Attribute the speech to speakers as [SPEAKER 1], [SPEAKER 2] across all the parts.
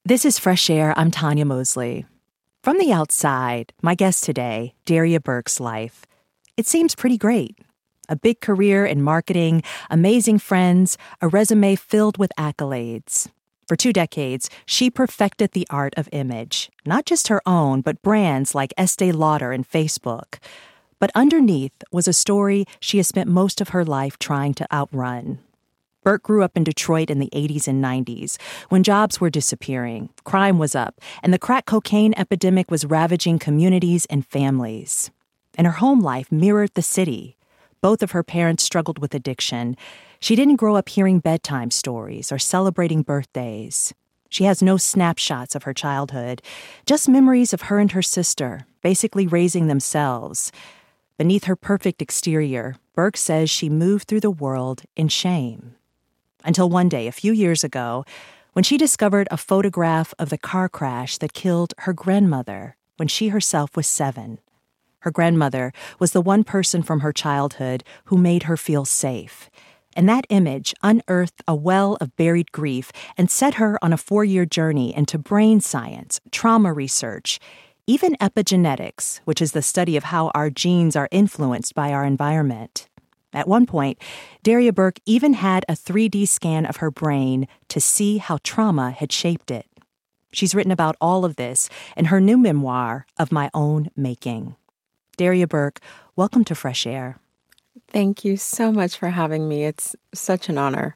[SPEAKER 1] This is Fresh Air. I'm Tanya Mosley. From the outside, my guest today, Daria Burke's life. It seems pretty great. A big career in marketing, amazing friends, a resume filled with accolades. For 2 decades, she perfected the art of image, not just her own, but brands like Estee Lauder and Facebook. But underneath was a story she has spent most of her life trying to outrun. Burke grew up in Detroit in the 80s and 90s, when jobs were disappearing, crime was up, and the crack cocaine epidemic was ravaging communities and families. And her home life mirrored the city. Both of her parents struggled with addiction. She didn't grow up hearing bedtime stories or celebrating birthdays. She has no snapshots of her childhood, just memories of her and her sister, basically raising themselves. Beneath her perfect exterior, Burke says she moved through the world in shame. Until one day, a few years ago, when she discovered a photograph of the car crash that killed her grandmother when she herself was 7. Her grandmother was the one person from her childhood who made her feel safe. And that image unearthed a well of buried grief and set her on a 4-year journey into brain science, trauma research, even epigenetics, which is the study of how our genes are influenced by our environment. At one point, Daria Burke even had a 3D scan of her brain to see how trauma had shaped it. She's written about all of this in her new memoir, Of My Own Making. Daria Burke, welcome to Fresh Air.
[SPEAKER 2] Thank you so much for having me. It's such an honor.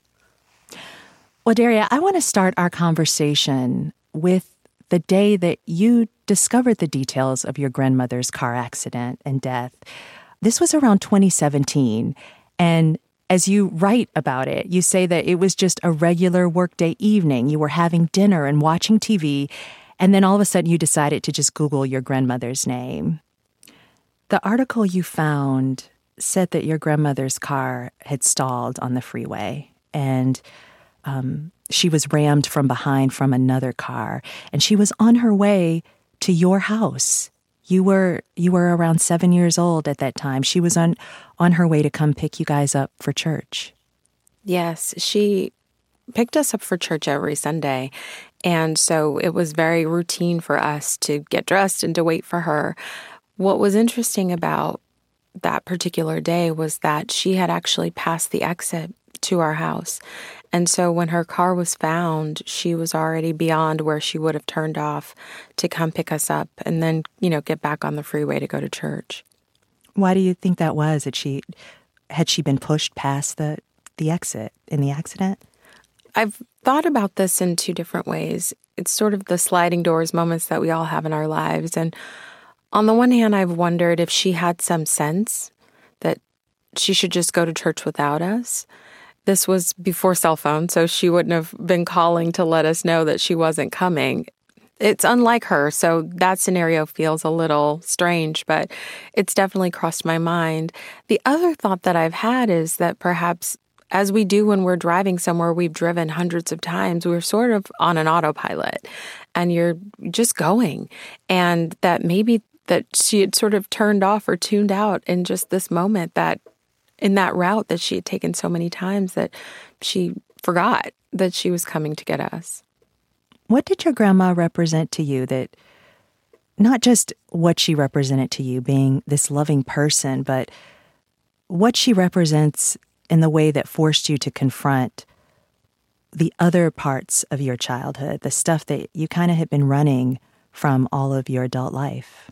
[SPEAKER 1] Well, Daria, I want to start our conversation with the day that you discovered the details of your grandmother's car accident and death. This was around 2017, and as you write about it, you say that it was just a regular workday evening. You were having dinner and watching TV, and then all of a sudden you decided to just Google your grandmother's name. The article you found said that your grandmother's car had stalled on the freeway, and she was rammed from behind from another car, and she was on her way to your house. You were around 7 years old at that time. She was on her way to come pick you guys up for church.
[SPEAKER 2] Yes, she picked us up for church every Sunday. And so it was very routine for us to get dressed and to wait for her. What was interesting about that particular day was that she had actually passed the exit to our house. And so when her car was found, she was already beyond where she would have turned off to come pick us up and then, get back on the freeway to go to church.
[SPEAKER 1] Why do you think that was? Had she been pushed past the exit in the accident?
[SPEAKER 2] I've thought about this in 2 different ways. It's sort of the sliding doors moments that we all have in our lives. And on the one hand, I've wondered if she had some sense that she should just go to church without us. This was before cell phone, so she wouldn't have been calling to let us know that she wasn't coming. It's unlike her, so that scenario feels a little strange, but it's definitely crossed my mind. The other thought that I've had is that perhaps, as we do when we're driving somewhere we've driven hundreds of times, we're sort of on an autopilot, and you're just going, and that maybe that she had sort of turned off or tuned out in just this moment, that in that route that she had taken so many times, that she forgot that she was coming to get us.
[SPEAKER 1] What did your grandma represent to you? That not just what she represented to you, being this loving person, but what she represents in the way that forced you to confront the other parts of your childhood, the stuff that you kind of had been running from all of your adult life?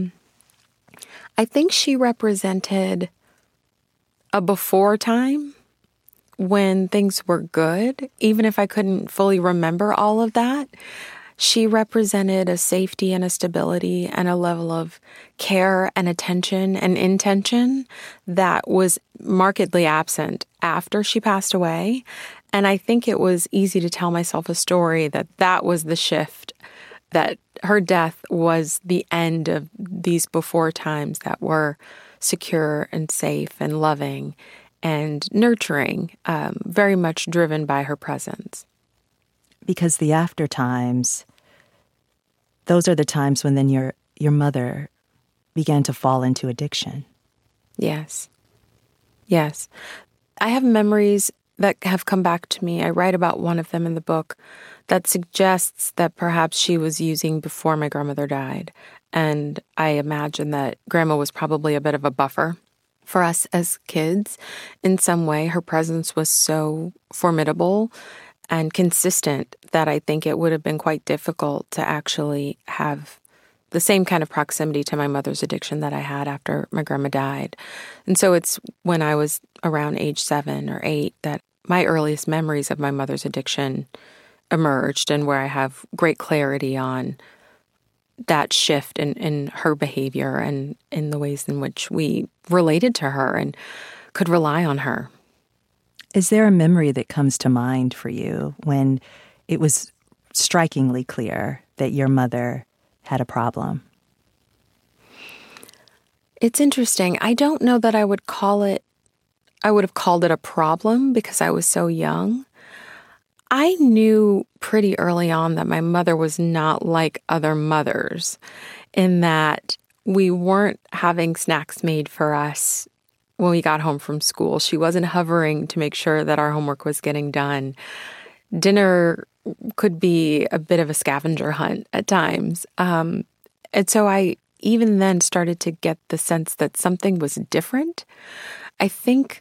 [SPEAKER 2] I think she represented a before time when things were good, even if I couldn't fully remember all of that. She represented a safety and a stability and a level of care and attention and intention that was markedly absent after she passed away. And I think it was easy to tell myself a story that was the shift, that her death was the end of these before times that were secure and safe and loving and nurturing, very much driven by her presence.
[SPEAKER 1] Because the after times, those are the times when then your mother began to fall into addiction.
[SPEAKER 2] Yes. Yes. I have memories that have come back to me. I write about one of them in the book that suggests that perhaps she was using before my grandmother died. And I imagine that Grandma was probably a bit of a buffer for us as kids. In some way, her presence was so formidable and consistent that I think it would have been quite difficult to actually have the same kind of proximity to my mother's addiction that I had after my grandma died. And so it's when I was around age 7 or 8 that my earliest memories of my mother's addiction emerged, and where I have great clarity on that shift in her behavior and in the ways in which we related to her and could rely on her.
[SPEAKER 1] Is there a memory that comes to mind for you when it was strikingly clear that your mother had a problem?
[SPEAKER 2] It's interesting. I don't know that I would have called it a problem because I was so young. I knew pretty early on that my mother was not like other mothers, in that we weren't having snacks made for us when we got home from school. She wasn't hovering to make sure that our homework was getting done. Dinner could be a bit of a scavenger hunt at times. And so I even then started to get the sense that something was different. I think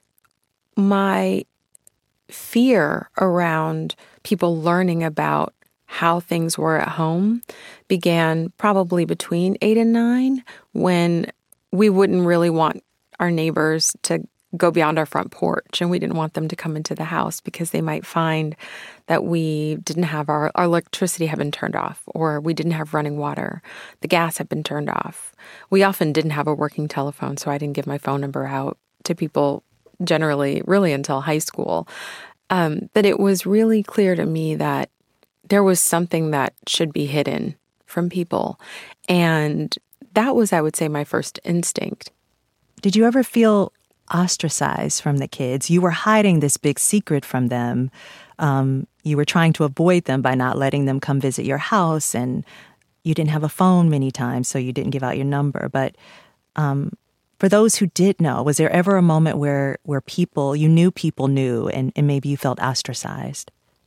[SPEAKER 2] my fear around people learning about how things were at home began probably between 8 and 9, when we wouldn't really want our neighbors to go beyond our front porch, and we didn't want them to come into the house because they might find that we didn't have our electricity had been turned off, or we didn't have running water. The gas had been turned off. We often didn't have a working telephone, so I didn't give my phone number out to people generally, really until high school. But it was really clear to me that there was something that should be hidden from people. And that was, I would say, my first instinct.
[SPEAKER 1] Did you ever feel ostracized from the kids? You were hiding this big secret from them. You were trying to avoid them by not letting them come visit your house, and you didn't have a phone many times, so you didn't give out your number. But for those who did know, was there ever a moment where you knew people knew, and maybe you felt ostracized?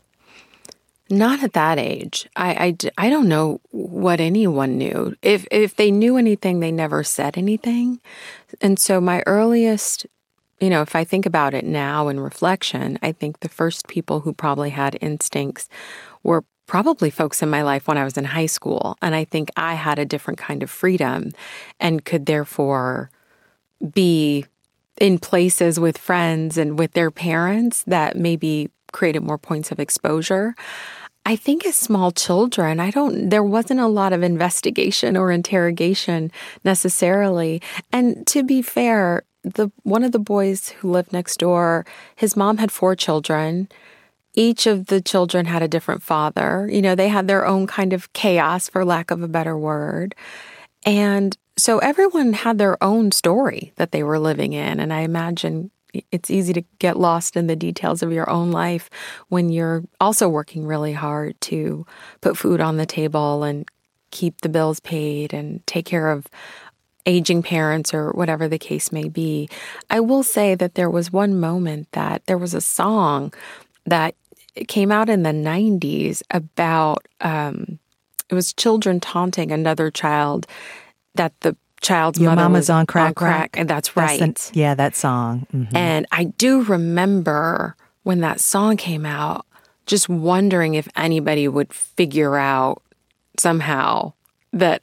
[SPEAKER 2] Not at that age. I don't know what anyone knew. If they knew anything, they never said anything. And so my earliest, if I think about it now in reflection, I think the first people who probably had instincts were probably folks in my life when I was in high school. And I think I had a different kind of freedom and could therefore be in places with friends and with their parents that maybe created more points of exposure. I think as small children, there wasn't a lot of investigation or interrogation necessarily. And to be fair, one of the boys who lived next door, his mom had 4 children. Each of the children had a different father. They had their own kind of chaos, for lack of a better word. And so everyone had their own story that they were living in. And I imagine it's easy to get lost in the details of your own life when you're also working really hard to put food on the table and keep the bills paid and take care of aging parents or whatever the case may be. I will say that there was one moment that there was a song that came out in the 90s about, it was children taunting another child that the child's
[SPEAKER 1] Your
[SPEAKER 2] mother
[SPEAKER 1] mama's
[SPEAKER 2] was
[SPEAKER 1] on crack.
[SPEAKER 2] And that's right.
[SPEAKER 1] That song. Mm-hmm.
[SPEAKER 2] And I do remember when that song came out, just wondering if anybody would figure out somehow that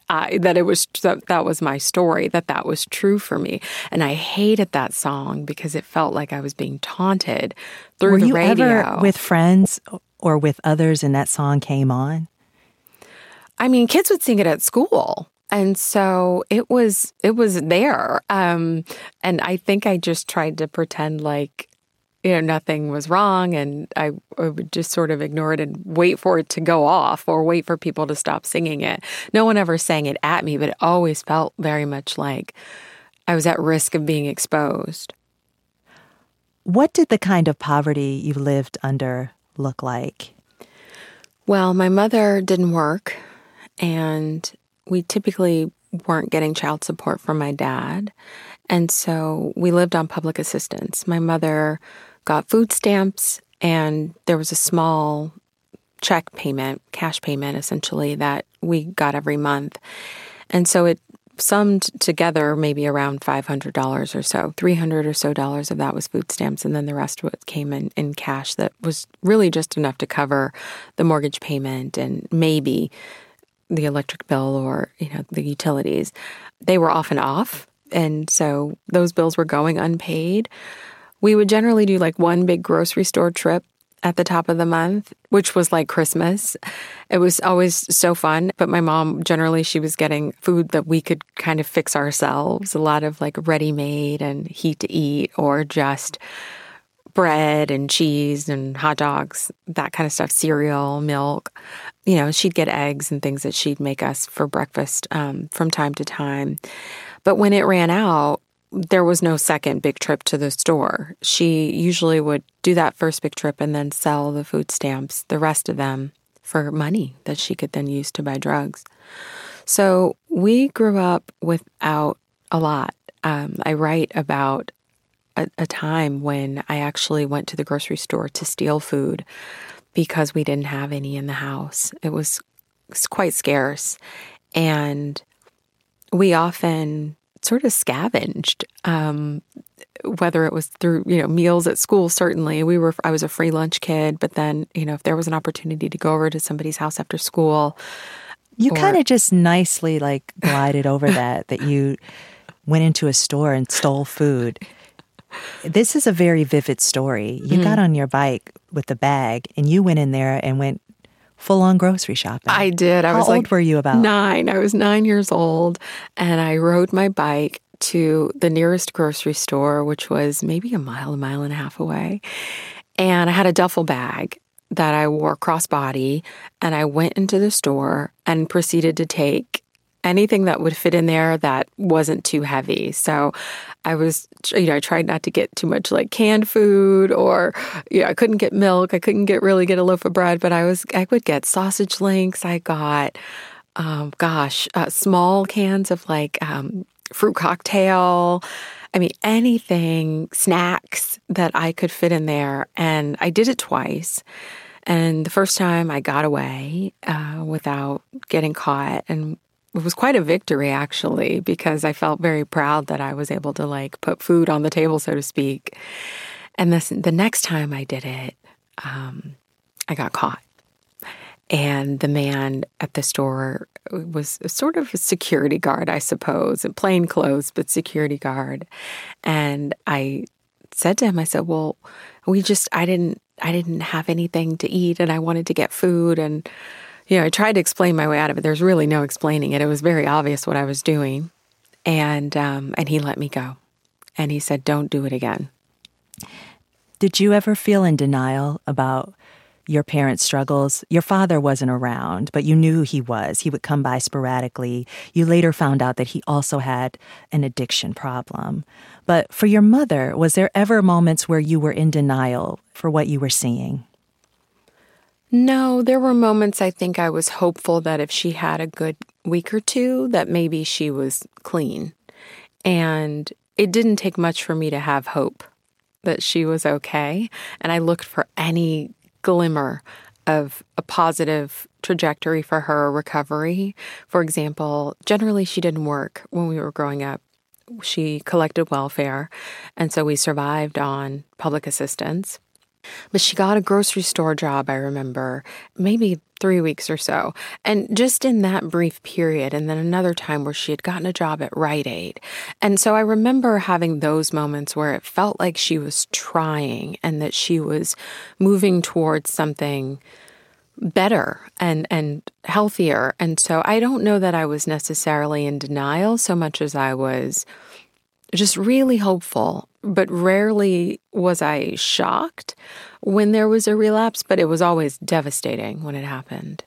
[SPEAKER 2] was my story, that was true for me. And I hated that song because it felt like I was being taunted through the radio.
[SPEAKER 1] Were you ever with friends or with others and that song came on?
[SPEAKER 2] I mean, kids would sing it at school. And so it was there. And I think I just tried to pretend like, nothing was wrong. And I would just sort of ignore it and wait for it to go off or wait for people to stop singing it. No one ever sang it at me, but it always felt very much like I was at risk of being exposed.
[SPEAKER 1] What did the kind of poverty you lived under look like?
[SPEAKER 2] Well, my mother didn't work, and we typically weren't getting child support from my dad. And so we lived on public assistance. My mother got food stamps, and there was a small check payment, cash payment essentially, that we got every month. And so it summed together maybe around $500 or so. $300 or so of that was food stamps, and then the rest of it came in cash that was really just enough to cover the mortgage payment and maybe the electric bill or, the utilities. They were often off, and so those bills were going unpaid. We would generally do like one big grocery store trip at the top of the month, which was like Christmas. It was always so fun. But my mom, generally, she was getting food that we could kind of fix ourselves, a lot of like ready-made and heat to eat, or just bread and cheese and hot dogs, that kind of stuff, cereal, milk. She'd get eggs and things that she'd make us for breakfast from time to time. But when it ran out, there was no second big trip to the store. She usually would do that first big trip and then sell the food stamps, the rest of them, for money that she could then use to buy drugs. So we grew up without a lot. I write about a time when I actually went to the grocery store to steal food because we didn't have any in the house. It was quite scarce. And we often sort of scavenged, whether it was through, meals at school. Certainly I was a free lunch kid, but then, if there was an opportunity to go over to somebody's house after school.
[SPEAKER 1] You kind of just nicely glided over that you went into a store and stole food. This is a very vivid story. You got on your bike with the bag and you went in there and went full-on grocery shopping.
[SPEAKER 2] I did.
[SPEAKER 1] How old were you about?
[SPEAKER 2] 9. I was 9 years old, and I rode my bike to the nearest grocery store, which was maybe a mile and a half away. And I had a duffel bag that I wore crossbody, and I went into the store and proceeded to take anything that would fit in there that wasn't too heavy. So I was, I tried not to get too much like canned food, or, I couldn't get milk. I couldn't really get a loaf of bread, but I would get sausage links. I got, small cans of fruit cocktail. Anything, snacks that I could fit in there. And I did it twice. And the first time I got away without getting caught, and it was quite a victory, actually, because I felt very proud that I was able to put food on the table, so to speak. And the next time I did it, I got caught. And the man at the store was sort of a security guard, I suppose, in plain clothes, but security guard. And I said to him, I said, well, I didn't have anything to eat, and I wanted to get food. And I tried to explain my way out of it. There's really no explaining it. It was very obvious what I was doing. And he let me go. And he said, don't do it again.
[SPEAKER 1] Did you ever feel in denial about your parents' struggles? Your father wasn't around, but you knew he was. He would come by sporadically. You later found out that he also had an addiction problem. But for your mother, was there ever moments where you were in denial for what you were seeing?
[SPEAKER 2] No, there were moments I think I was hopeful that if she had a good week or two, that maybe she was clean. And it didn't take much for me to have hope that she was okay. And I looked for any glimmer of a positive trajectory for her recovery. For example, generally she didn't work when we were growing up. She collected welfare, and so we survived on public assistance. But she got a grocery store job, I remember, maybe 3 weeks or so. And just in that brief period, and then another time where she had gotten a job at Rite Aid. And so I remember having those moments where it felt like she was trying and that she was moving towards something better and healthier. And so I don't know that I was necessarily in denial so much as I was just really hopeful. But rarely was I shocked when there was a relapse, but it was always devastating when it happened.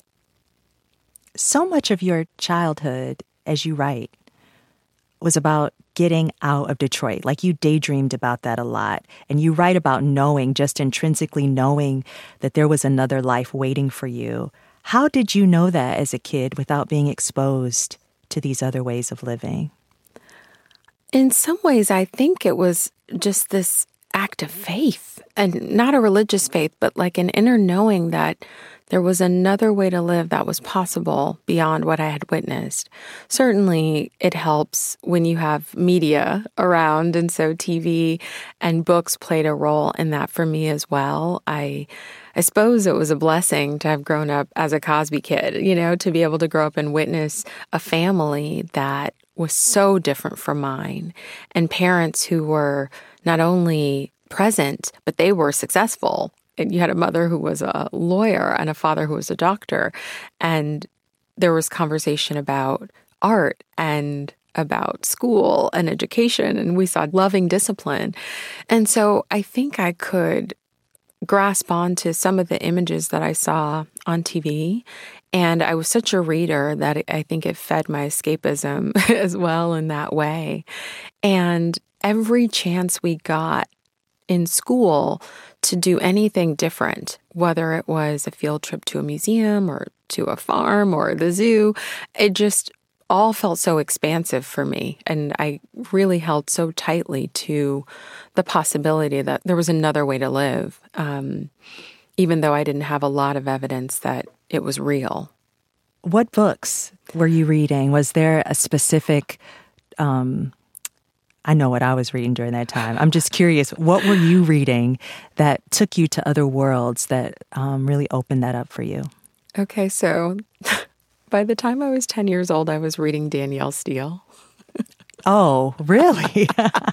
[SPEAKER 1] So much of your childhood, as you write, was about getting out of Detroit. Like you daydreamed about that a lot. And you write about knowing, just intrinsically knowing that there was another life waiting for you. How did you know that as a kid without being exposed to these other ways of living?
[SPEAKER 2] In some ways, I think it was just this act of faith, and not a religious faith, but like an inner knowing that there was another way to live that was possible beyond what I had witnessed. Certainly, it helps when you have media around, and so TV and books played a role in that for me as well. I suppose it was a blessing to have grown up as a Cosby kid, to be able to grow up and witness a family that was so different from mine, and parents who were not only present, but they were successful. And you had a mother who was a lawyer and a father who was a doctor. And there was conversation about art and about school and education, and we saw loving discipline. And so I think I could grasp onto some of the images that I saw on TV. And I was such a reader that I think it fed my escapism as well in that way. And every chance we got in school to do anything different, whether it was a field trip to a museum or to a farm or the zoo, it just all felt so expansive for me. And I really held so tightly to the possibility that there was another way to live, even though I didn't have a lot of evidence that it was real.
[SPEAKER 1] What books were you reading? Was there a specific I know what I was reading during that time. I'm just curious, what were you reading that took you to other worlds that really opened that up for you?
[SPEAKER 2] Okay, so by the time I was 10 years old, I was reading Danielle Steel.
[SPEAKER 1] Oh, really?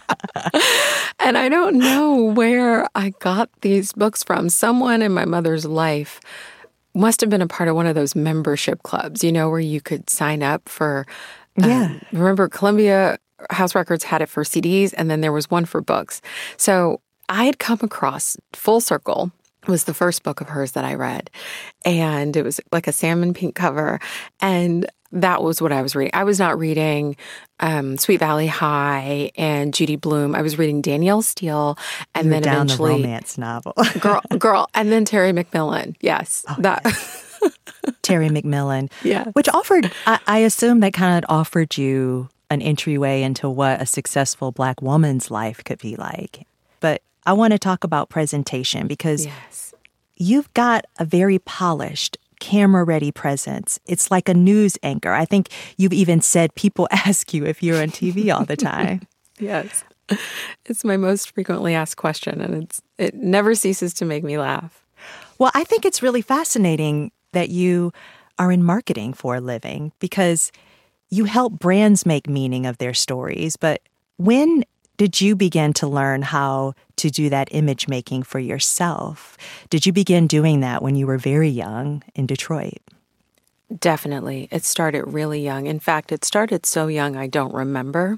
[SPEAKER 2] And I don't know where I got these books from. Someone in my mother's life must have been a part of one of those membership clubs, where you could sign up for, remember Columbia House Records had it for CDs, and then there was one for books. So I had come across Full Circle was the first book of hers that I read. And it was like a salmon pink cover. And that was what I was reading. I was not reading Sweet Valley High and Judy Blume. I was reading Danielle Steel, and then
[SPEAKER 1] down
[SPEAKER 2] eventually
[SPEAKER 1] the romance novel.
[SPEAKER 2] girl, and then Terry McMillan. Yes,
[SPEAKER 1] yes. Terry McMillan.
[SPEAKER 2] Yeah,
[SPEAKER 1] which offered. I assume that kind of offered you an entryway into what a successful Black woman's life could be like. But I want to talk about presentation because you've got a very polished, camera-ready presence. It's like a news anchor. I think you've even said people ask you if you're on TV all the time.
[SPEAKER 2] Yes. It's my most frequently asked question, and it never ceases to make me laugh.
[SPEAKER 1] Well, I think it's really fascinating that you are in marketing for a living because you help brands make meaning of their stories. But when did you begin to learn how to do that image making for yourself? Did you begin doing that when you were very young in Detroit?
[SPEAKER 2] Definitely. It started really young. In fact, it started so young I don't remember.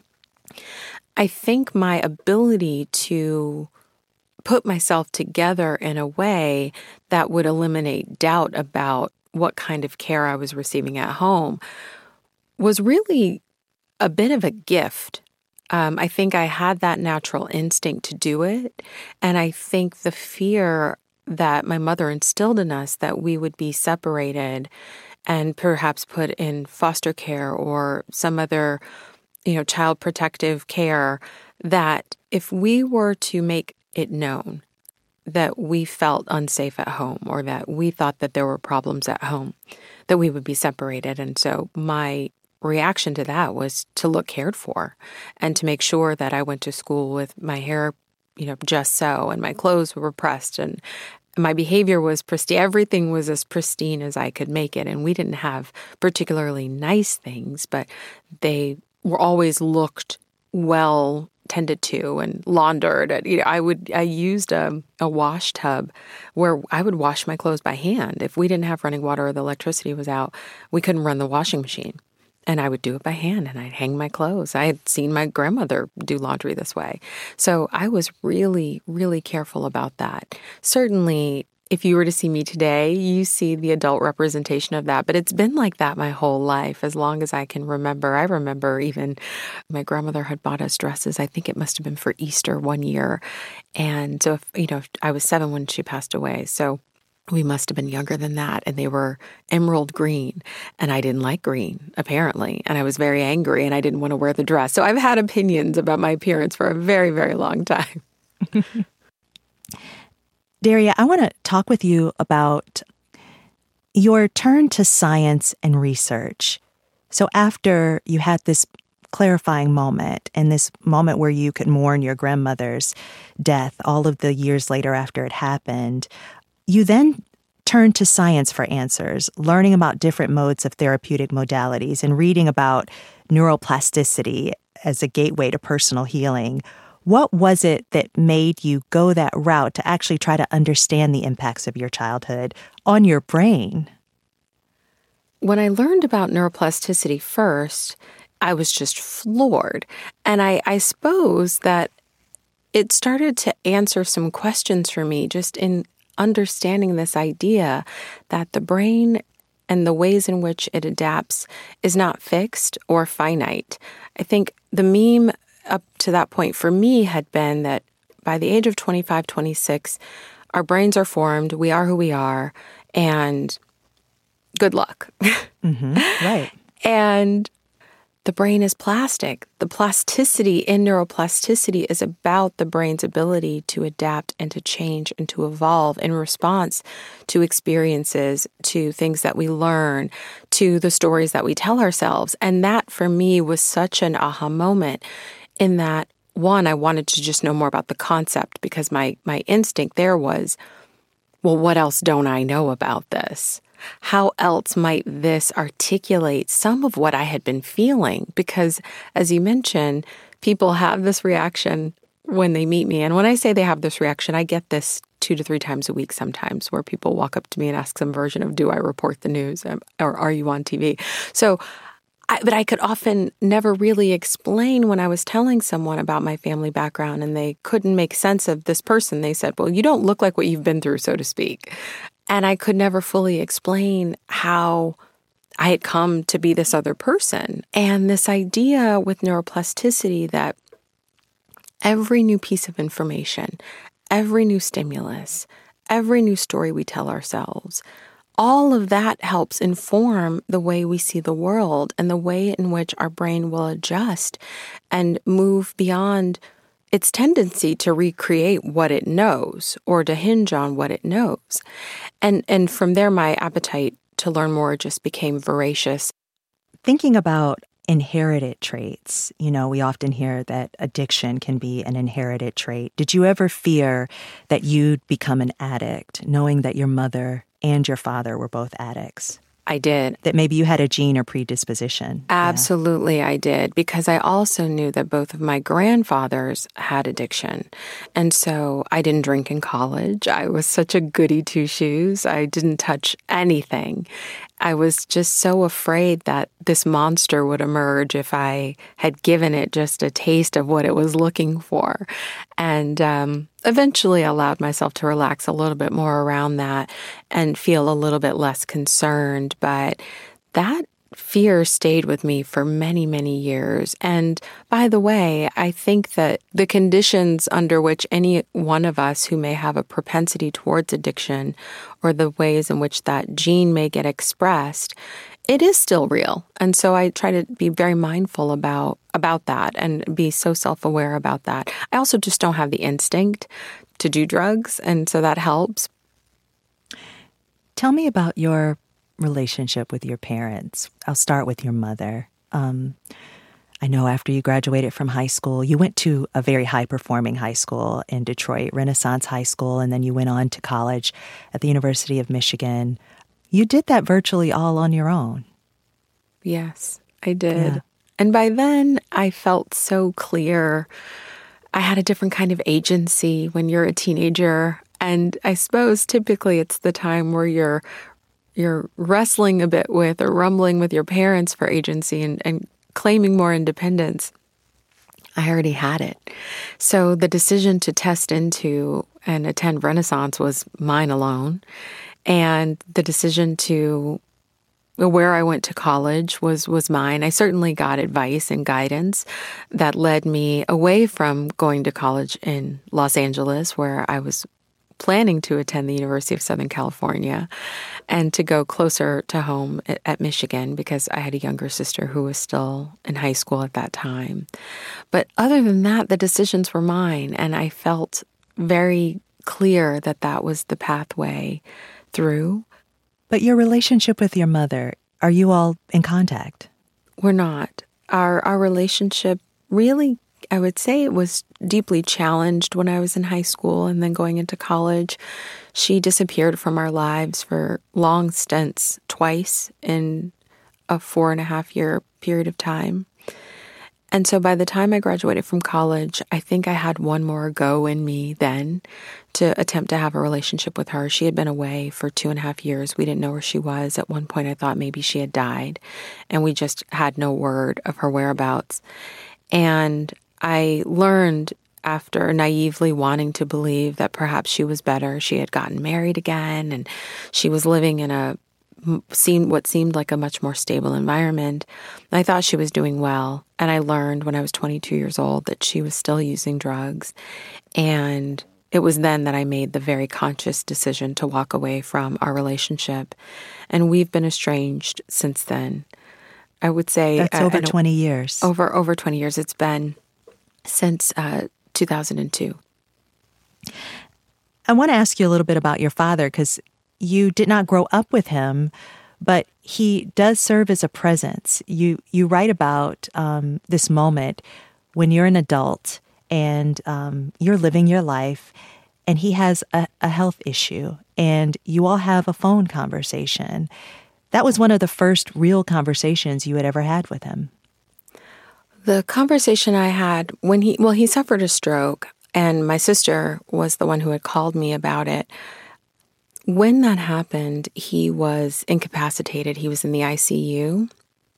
[SPEAKER 2] I think my ability to put myself together in a way that would eliminate doubt about what kind of care I was receiving at home was really a bit of a gift. I think I had that natural instinct to do it. And I think the fear that my mother instilled in us that we would be separated and perhaps put in foster care or some other, child protective care, that if we were to make it known that we felt unsafe at home or that we thought that there were problems at home, that we would be separated. And so my reaction to that was to look cared for and to make sure that I went to school with my hair, just so, and my clothes were pressed and my behavior was pristine. Everything was as pristine as I could make it. And we didn't have particularly nice things, but they were always looked well tended to and laundered. I used a wash tub where I would wash my clothes by hand. If we didn't have running water or the electricity was out, we couldn't run the washing machine. And I would do it by hand and I'd hang my clothes. I had seen my grandmother do laundry this way. So I was really, really careful about that. Certainly, if you were to see me today, you see the adult representation of that. But it's been like that my whole life, as long as I can remember. I remember even my grandmother had bought us dresses. I think it must have been for Easter one year. And so, I was 7 when she passed away. So we must have been younger than that. And they were emerald green. And I didn't like green, apparently. And I was very angry and I didn't want to wear the dress. So I've had opinions about my appearance for a very, very long time.
[SPEAKER 1] Daria, I want to talk with you about your turn to science and research. So after you had this clarifying moment and this moment where you could mourn your grandmother's death all of the years later after it happened, you then turned to science for answers, learning about different modes of therapeutic modalities and reading about neuroplasticity as a gateway to personal healing. What was it that made you go that route to actually try to understand the impacts of your childhood on your brain?
[SPEAKER 2] When I learned about neuroplasticity first, I was just floored. And I suppose that it started to answer some questions for me just in understanding this idea that the brain and the ways in which it adapts is not fixed or finite. I think the meme up to that point for me had been that by the age of 25, 26, our brains are formed, we are who we are, and good luck.
[SPEAKER 1] Right.
[SPEAKER 2] And the brain is plastic. The plasticity in neuroplasticity is about the brain's ability to adapt and to change and to evolve in response to experiences, to things that we learn, to the stories that we tell ourselves. And that, for me, was such an aha moment in that, one, I wanted to just know more about the concept because my instinct there was, well, what else don't I know about this? How else might this articulate some of what I had been feeling? Because, as you mentioned, people have this reaction when they meet me. And when I say they have this reaction, I get this 2 to 3 times a week sometimes where people walk up to me and ask some version of, do I report the news? Or are you on TV? But I could often never really explain when I was telling someone about my family background and they couldn't make sense of this person. They said, well, you don't look like what you've been through, so to speak. And I could never fully explain how I had come to be this other person. And this idea with neuroplasticity that every new piece of information, every new stimulus, every new story we tell ourselves, all of that helps inform the way we see the world and the way in which our brain will adjust and move beyond its tendency to recreate what it knows or to hinge on what it knows. And from there, my appetite to learn more just became voracious.
[SPEAKER 1] Thinking about inherited traits, we often hear that addiction can be an inherited trait. Did you ever fear that you'd become an addict, knowing that your mother and your father were both addicts?
[SPEAKER 2] I did.
[SPEAKER 1] That maybe you had a gene or predisposition?
[SPEAKER 2] Absolutely, I did, because I also knew that both of my grandfathers had addiction. And so I didn't drink in college. I was such a goody two-shoes. I didn't touch anything. I was just so afraid that this monster would emerge if I had given it just a taste of what it was looking for. And eventually allowed myself to relax a little bit more around that and feel a little bit less concerned. But that fear stayed with me for many, many years. And by the way, I think that the conditions under which any one of us who may have a propensity towards addiction or the ways in which that gene may get expressed, it is still real. And so I try to be very mindful about that and be so self-aware about that. I also just don't have the instinct to do drugs, and so that helps.
[SPEAKER 1] Tell me about your relationship with your parents. I'll start with your mother. I know after you graduated from high school, you went to a very high-performing high school in Detroit, Renaissance High School, and then you went on to college at the University of Michigan. You did that virtually all on your own.
[SPEAKER 2] Yes, I did.
[SPEAKER 1] Yeah.
[SPEAKER 2] And by then, I felt so clear. I had a different kind of agency when you're a teenager. And I suppose typically it's the time where you're wrestling a bit with or rumbling with your parents for agency and claiming more independence. I already had it. So the decision to test into and attend Renaissance was mine alone. And the decision to where I went to college was mine. I certainly got advice and guidance that led me away from going to college in Los Angeles, where I was planning to attend the University of Southern California, and to go closer to home at Michigan because I had a younger sister who was still in high school at that time. But other than that, the decisions were mine, and I felt very clear that that was the pathway through.
[SPEAKER 1] But your relationship with your mother, are you all in contact?
[SPEAKER 2] We're not. Our relationship really, I would say it was deeply challenged when I was in high school and then going into college. She disappeared from our lives for long stints, twice in a 4.5-year period of time. And so by the time I graduated from college, I think I had one more go in me then to attempt to have a relationship with her. She had been away for 2.5 years. We didn't know where she was. At one point, I thought maybe she had died, and we just had no word of her whereabouts. And I learned after naively wanting to believe that perhaps she was better. She had gotten married again, and she was living in what seemed like a much more stable environment. I thought she was doing well, and I learned when I was 22 years old that she was still using drugs. And it was then that I made the very conscious decision to walk away from our relationship. And we've been estranged since then. I would say
[SPEAKER 1] that's over 20 years.
[SPEAKER 2] Over 20 years. It's been since 2002.
[SPEAKER 1] I want to ask you a little bit about your father, because you did not grow up with him, but he does serve as a presence. You write about this moment when you're an adult and you're living your life, and he has a health issue, and you all have a phone conversation. That was one of the first real conversations you had ever had with him.
[SPEAKER 2] The conversation I had when he suffered a stroke, and my sister was the one who had called me about it. When that happened, he was incapacitated. He was in the ICU.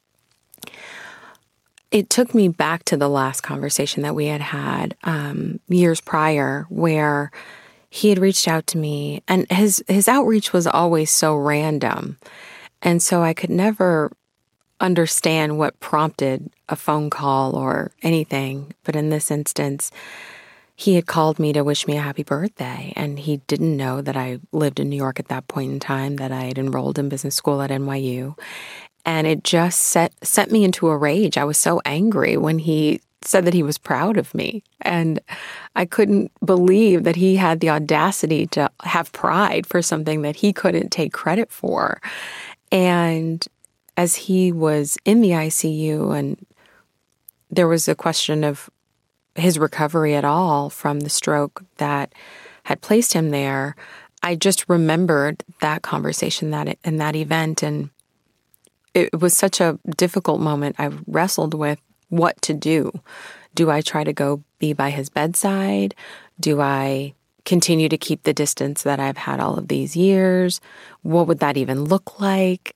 [SPEAKER 2] It took me back to the last conversation that we had years prior, where he had reached out to me, and his outreach was always so random. And so I could never understand what prompted a phone call or anything. But in this instance, he had called me to wish me a happy birthday, and he didn't know that I lived in New York at that point in time, that I had enrolled in business school at NYU. And it just sent me into a rage. I was so angry when he said that he was proud of me. And I couldn't believe that he had the audacity to have pride for something that he couldn't take credit for. And as he was in the ICU, and there was a question of his recovery at all from the stroke that had placed him there, I just remembered that conversation and that event. And it was such a difficult moment. I wrestled with what to do. Do I try to go be by his bedside? Do I continue to keep the distance that I've had all of these years? What would that even look like?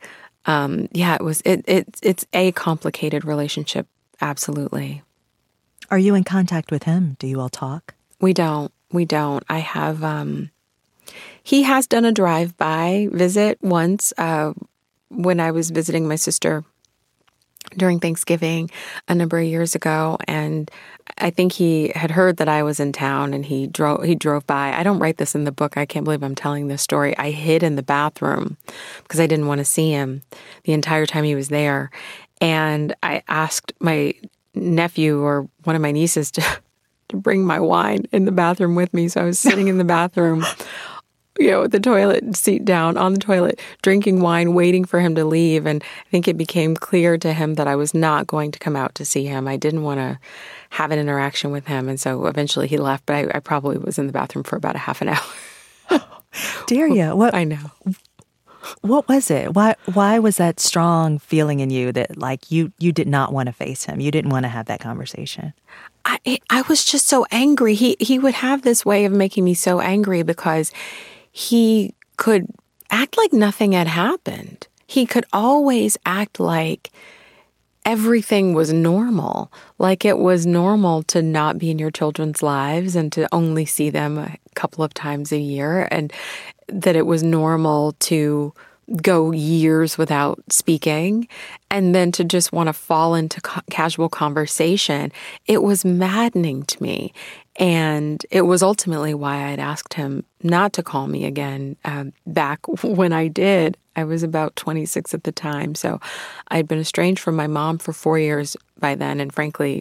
[SPEAKER 2] It's a complicated relationship. Absolutely.
[SPEAKER 1] Are you in contact with him? Do you all talk?
[SPEAKER 2] We don't. I have, he has done a drive-by visit once when I was visiting my sister during Thanksgiving a number of years ago. And I think he had heard that I was in town, and he drove by. I don't write this in the book. I can't believe I'm telling this story. I hid in the bathroom because I didn't want to see him the entire time he was there. And I asked my nephew or one of my nieces to bring my wine in the bathroom with me. So I was sitting in the bathroom, with the toilet seat down on the toilet, drinking wine, waiting for him to leave. And I think it became clear to him that I was not going to come out to see him. I didn't want to have an interaction with him. And so eventually he left, but I probably was in the bathroom for about a half an hour.
[SPEAKER 1] Daria, what?
[SPEAKER 2] I know.
[SPEAKER 1] What was it? Why was that strong feeling in you that you did not want to face him? You didn't want to have that conversation?
[SPEAKER 2] I was just so angry. He would have this way of making me so angry because he could act like nothing had happened. He could always act like everything was normal, like it was normal to not be in your children's lives and to only see them a couple of times a year, and that it was normal to go years without speaking, and then to just want to fall into casual conversation. It was maddening to me. And it was ultimately why I had asked him not to call me again back when I did. I was about 26 at the time. So I'd been estranged from my mom for 4 years by then. And frankly,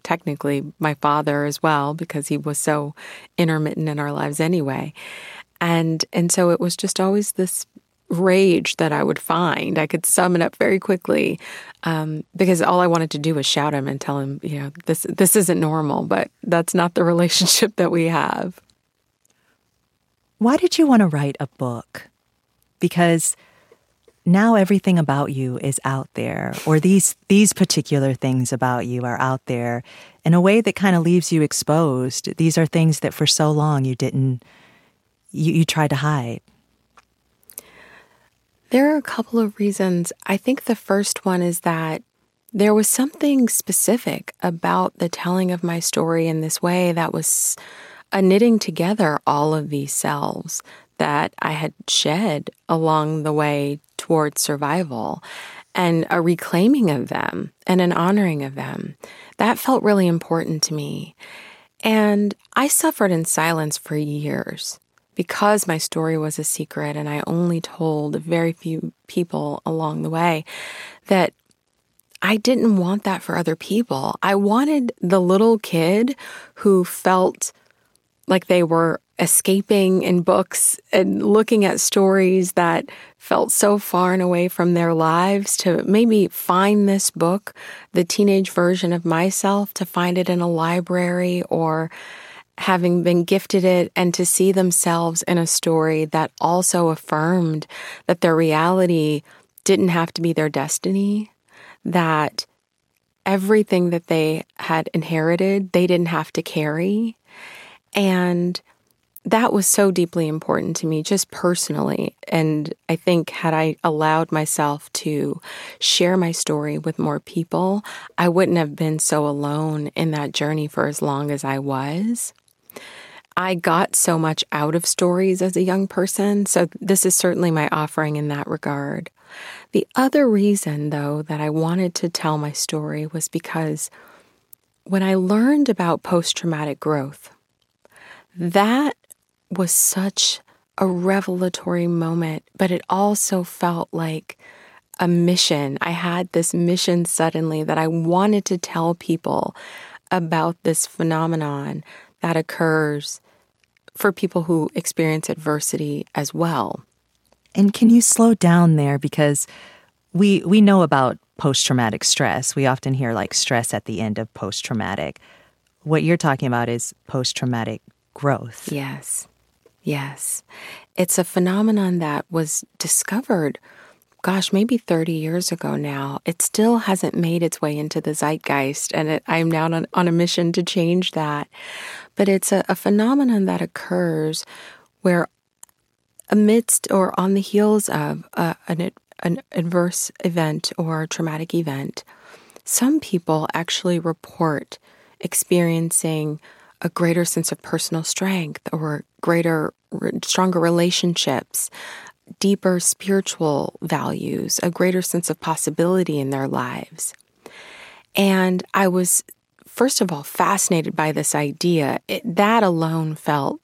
[SPEAKER 2] technically my father as well, because he was so intermittent in our lives anyway. And so it was just always this rage that I would find. I could sum it up very quickly, because all I wanted to do was shout him and tell him, this isn't normal, but that's not the relationship that we have.
[SPEAKER 1] Why did you want to write a book? Because now everything about you is out there, or these particular things about you are out there in a way that kind of leaves you exposed. These are things that for so long you tried to hide.
[SPEAKER 2] There are a couple of reasons. I think the first one is that there was something specific about the telling of my story in this way that was a knitting together all of these selves that I had shed along the way towards survival, and a reclaiming of them and an honoring of them. That felt really important to me. And I suffered in silence for years because my story was a secret and I only told very few people along the way, that I didn't want that for other people. I wanted the little kid who felt like they were escaping in books and looking at stories that felt so far and away from their lives to maybe find this book, the teenage version of myself, to find it in a library or having been gifted it, and to see themselves in a story that also affirmed that their reality didn't have to be their destiny, that everything that they had inherited, they didn't have to carry. And that was so deeply important to me, just personally. And I think had I allowed myself to share my story with more people, I wouldn't have been so alone in that journey for as long as I was. I got so much out of stories as a young person, so this is certainly my offering in that regard. The other reason, though, that I wanted to tell my story was because when I learned about post-traumatic growth, that was such a revelatory moment, but it also felt like a mission. I had this mission suddenly that I wanted to tell people about this phenomenon that occurs for people who experience adversity as well.
[SPEAKER 1] And can you slow down there? Because we know about post-traumatic stress. We often hear like stress at the end of post-traumatic. What you're talking about is post-traumatic growth.
[SPEAKER 2] Yes. It's a phenomenon that was discovered, maybe 30 years ago now. It still hasn't made its way into the zeitgeist, and I'm now on a mission to change that. But it's a phenomenon that occurs where amidst or on the heels of an adverse event or traumatic event, some people actually report experiencing a greater sense of personal strength or stronger relationships, deeper spiritual values, a greater sense of possibility in their lives. And I was, first of all, fascinated by this idea. That alone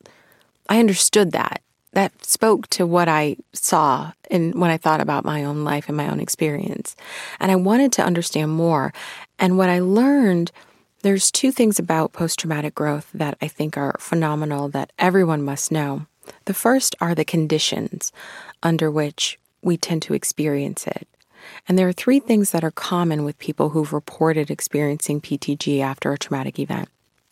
[SPEAKER 2] I understood that. That spoke to what I saw when I thought about my own life and my own experience. And I wanted to understand more. And what I learned, there's two things about post-traumatic growth that I think are phenomenal that everyone must know. The first are the conditions under which we tend to experience it. And there are three things that are common with people who've reported experiencing PTG after a traumatic event.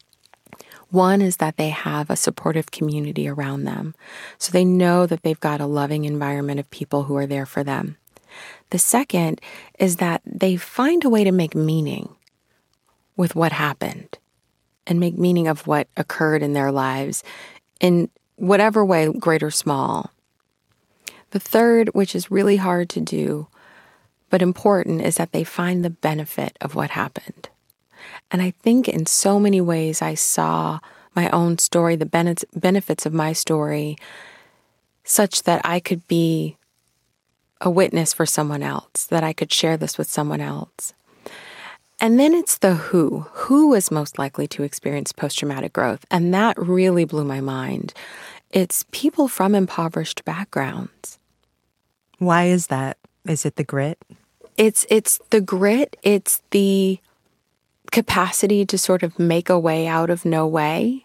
[SPEAKER 2] One is that they have a supportive community around them, so they know that they've got a loving environment of people who are there for them. The second is that they find a way to make meaning with what happened and make meaning of what occurred in their lives in whatever way, great or small. The third, which is really hard to do, but important, is that they find the benefit of what happened. And I think in so many ways I saw my own story, the benefits of my story, such that I could be a witness for someone else, that I could share this with someone else. And then it's the who. Who is most likely to experience post-traumatic growth? And that really blew my mind. It's people from impoverished backgrounds.
[SPEAKER 1] Why is that? Is it the grit?
[SPEAKER 2] It's the grit. It's the capacity to sort of make a way out of no way,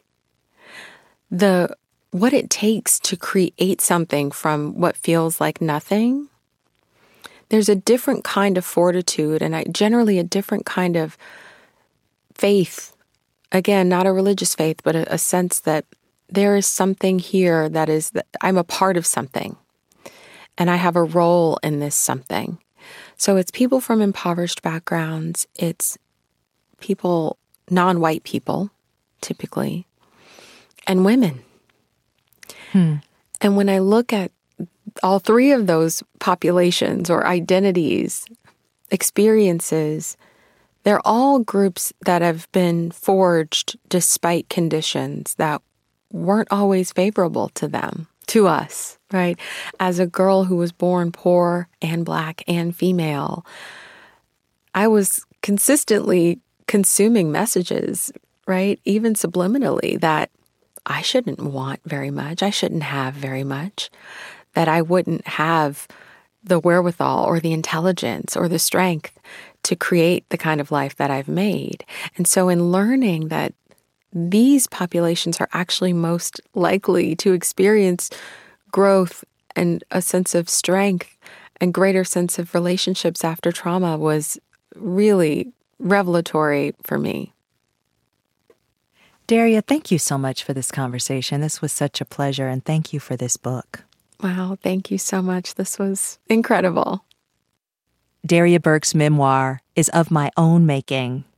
[SPEAKER 2] what it takes to create something from what feels like nothing, there's a different kind of fortitude and generally a different kind of faith. Again, not a religious faith, but a sense that there is something here that I'm a part of something and I have a role in this something. So it's people from impoverished backgrounds. It's people, non-white people, typically, and women. And when I look at all three of those populations or identities, experiences, they're all groups that have been forged despite conditions that weren't always favorable to them, to us, right? As a girl who was born poor and Black and female, I was consistently consuming messages, right? Even subliminally, that I shouldn't want very much. I shouldn't have very much. That I wouldn't have the wherewithal or the intelligence or the strength to create the kind of life that I've made. And so in learning that these populations are actually most likely to experience growth and a sense of strength and greater sense of relationships after trauma was really revelatory for me.
[SPEAKER 1] Daria, thank you so much for this conversation. This was such a pleasure, and thank you for this book.
[SPEAKER 2] Wow, thank you so much. This was incredible.
[SPEAKER 1] Daria Burke's memoir is Of My Own Making.